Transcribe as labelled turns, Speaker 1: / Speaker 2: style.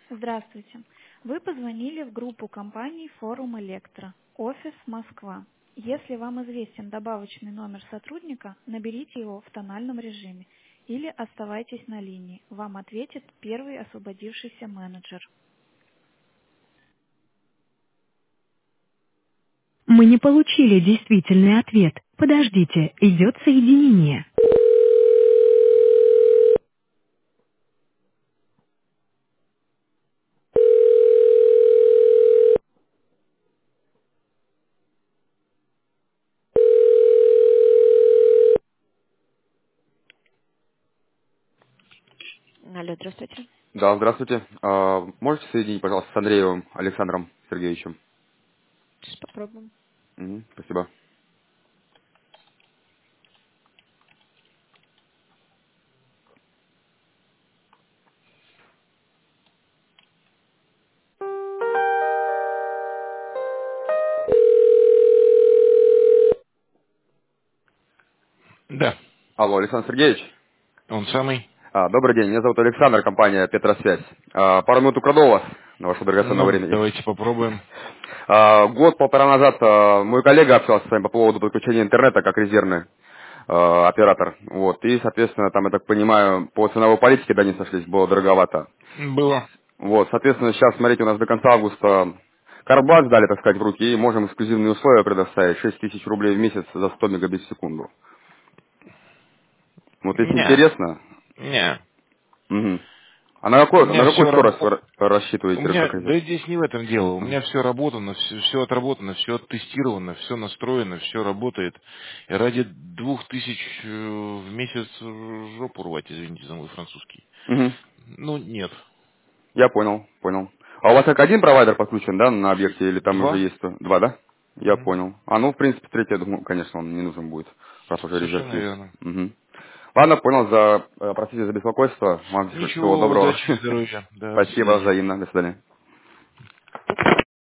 Speaker 1: Здравствуйте. Вы позвонили в группу компаний «Форум Электро», офис Москва. Если вам известен добавочный номер сотрудника, наберите его в тональном режиме или оставайтесь на линии. Вам ответит первый освободившийся менеджер.
Speaker 2: Мы не получили действительный ответ. Подождите, идет соединение. Алло, здравствуйте.
Speaker 3: Да, здравствуйте. Можете соединить, пожалуйста, с Андреевым Александром Сергеевичем?
Speaker 2: Сейчас попробуем.
Speaker 3: Спасибо.
Speaker 4: Да,
Speaker 3: Алло, Александр Сергеевич.
Speaker 4: он самый.
Speaker 3: Добрый день, меня зовут Александр, компания «Петросвязь». Пару минут украду у вас на ваше драгоценное
Speaker 4: Ну,
Speaker 3: времени.
Speaker 4: давайте попробуем.
Speaker 3: Год-полтора назад мой коллега общался с вами по поводу подключения интернета как резервный оператор. Вот. И, соответственно, там, я так понимаю, по ценовой политике, да, не сошлись, было дороговато.
Speaker 4: Было.
Speaker 3: Вот, соответственно, сейчас, смотрите, у нас до конца августа карт-бланш дали, так сказать, в руки, и можем эксклюзивные условия предоставить, 6 тысяч рублей в месяц за 100 мегабит в секунду. Вот если
Speaker 4: Не,
Speaker 3: интересно,
Speaker 4: не.
Speaker 3: мгм. А на
Speaker 4: У
Speaker 3: какой,
Speaker 4: меня
Speaker 3: на какую
Speaker 4: все
Speaker 3: скорость вы
Speaker 4: работает. У
Speaker 3: рассчитываете,
Speaker 4: меня,
Speaker 3: как
Speaker 4: да
Speaker 3: резерв?
Speaker 4: здесь не в этом дело. У
Speaker 3: Мгм.
Speaker 4: меня все работано, все отработано, все оттестировано, все настроено, все работает. И ради 2000 в месяц жопу рвать, извините за мой французский.
Speaker 3: Мгм.
Speaker 4: Ну, нет.
Speaker 3: Я понял, понял. А у вас как один провайдер подключен, да, на объекте, или там уже
Speaker 4: Два.
Speaker 3: есть два, да? Я
Speaker 4: Мгм.
Speaker 3: понял. Ну, в принципе, третий, я думаю, конечно, он не нужен будет, раз уже резерв
Speaker 4: Совершенно
Speaker 3: есть.
Speaker 4: верно.
Speaker 3: Мгм. Ладно, понял, простите за беспокойство. Вам всего
Speaker 4: Ничего,
Speaker 3: доброго.
Speaker 4: удачи, здоровья. Да, до
Speaker 3: Спасибо,
Speaker 4: свидания.
Speaker 3: взаимно. До свидания.